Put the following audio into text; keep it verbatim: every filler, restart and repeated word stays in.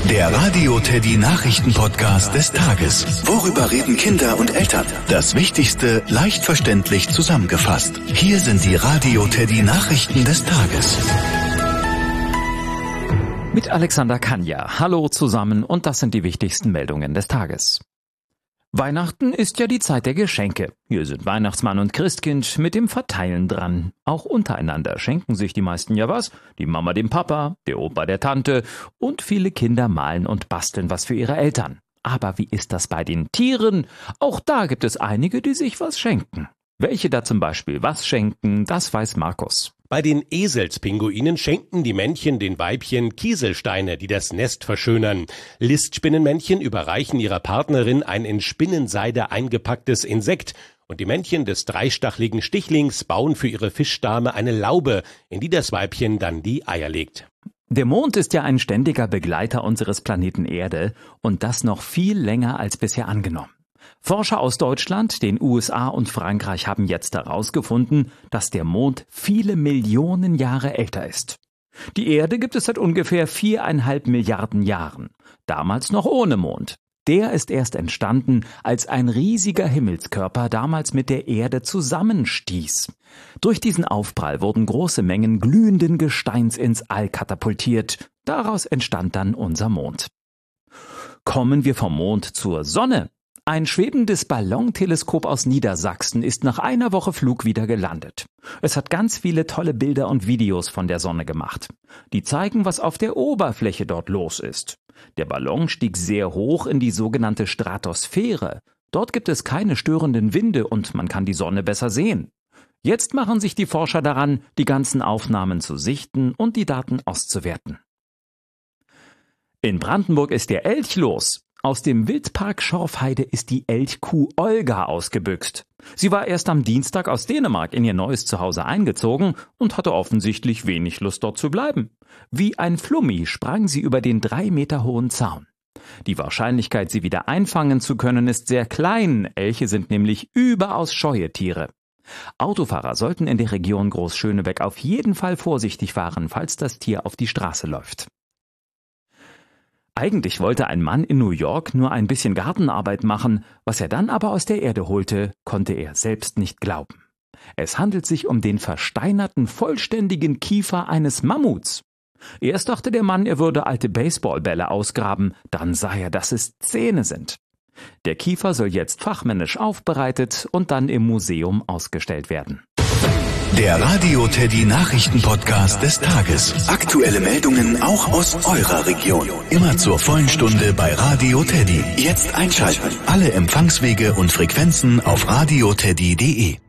Der Radio Teddy Nachrichten-Podcast des Tages. Worüber reden Kinder und Eltern? Das Wichtigste leicht verständlich zusammengefasst. Hier sind die Radio Teddy Nachrichten des Tages. Mit Alexander Kanja. Hallo zusammen und das sind die wichtigsten Meldungen des Tages. Weihnachten ist ja die Zeit der Geschenke. Hier sind Weihnachtsmann und Christkind mit dem Verteilen dran. Auch untereinander schenken sich die meisten ja was. Die Mama dem Papa, der Opa der Tante und viele Kinder malen und basteln was für ihre Eltern. Aber wie ist das bei den Tieren? Auch da gibt es einige, die sich was schenken. Welche da zum Beispiel was schenken, das weiß Markus. Bei den Eselspinguinen schenken die Männchen den Weibchen Kieselsteine, die das Nest verschönern. Listspinnenmännchen überreichen ihrer Partnerin ein in Spinnenseide eingepacktes Insekt. Und die Männchen des dreistachligen Stichlings bauen für ihre Fischdame eine Laube, in die das Weibchen dann die Eier legt. Der Mond ist ja ein ständiger Begleiter unseres Planeten Erde und das noch viel länger als bisher angenommen. Forscher aus Deutschland, den U S A und Frankreich haben jetzt herausgefunden, dass der Mond viele Millionen Jahre älter ist. Die Erde gibt es seit ungefähr viereinhalb Milliarden Jahren, damals noch ohne Mond. Der ist erst entstanden, als ein riesiger Himmelskörper damals mit der Erde zusammenstieß. Durch diesen Aufprall wurden große Mengen glühenden Gesteins ins All katapultiert. Daraus entstand dann unser Mond. Kommen wir vom Mond zur Sonne. Ein schwebendes Ballonteleskop aus Niedersachsen ist nach einer Woche Flug wieder gelandet. Es hat ganz viele tolle Bilder und Videos von der Sonne gemacht. Die zeigen, was auf der Oberfläche dort los ist. Der Ballon stieg sehr hoch in die sogenannte Stratosphäre. Dort gibt es keine störenden Winde und man kann die Sonne besser sehen. Jetzt machen sich die Forscher daran, die ganzen Aufnahmen zu sichten und die Daten auszuwerten. In Brandenburg ist der Elch los. Aus dem Wildpark Schorfheide ist die Elchkuh Olga ausgebüxt. Sie war erst am Dienstag aus Dänemark in ihr neues Zuhause eingezogen und hatte offensichtlich wenig Lust dort zu bleiben. Wie ein Flummi sprang sie über den drei Meter hohen Zaun. Die Wahrscheinlichkeit, sie wieder einfangen zu können, ist sehr klein. Elche sind nämlich überaus scheue Tiere. Autofahrer sollten in der Region Großschönebeck auf jeden Fall vorsichtig fahren, falls das Tier auf die Straße läuft. Eigentlich wollte ein Mann in New York nur ein bisschen Gartenarbeit machen, was er dann aber aus der Erde holte, konnte er selbst nicht glauben. Es handelt sich um den versteinerten, vollständigen Kiefer eines Mammuts. Erst dachte der Mann, er würde alte Baseballbälle ausgraben, dann sah er, dass es Zähne sind. Der Kiefer soll jetzt fachmännisch aufbereitet und dann im Museum ausgestellt werden. Der Radio Teddy Nachrichten-Podcast des Tages. Aktuelle Meldungen auch aus eurer Region. Immer zur vollen Stunde bei Radio Teddy. Jetzt einschalten. Alle Empfangswege und Frequenzen auf radioteddy punkt de.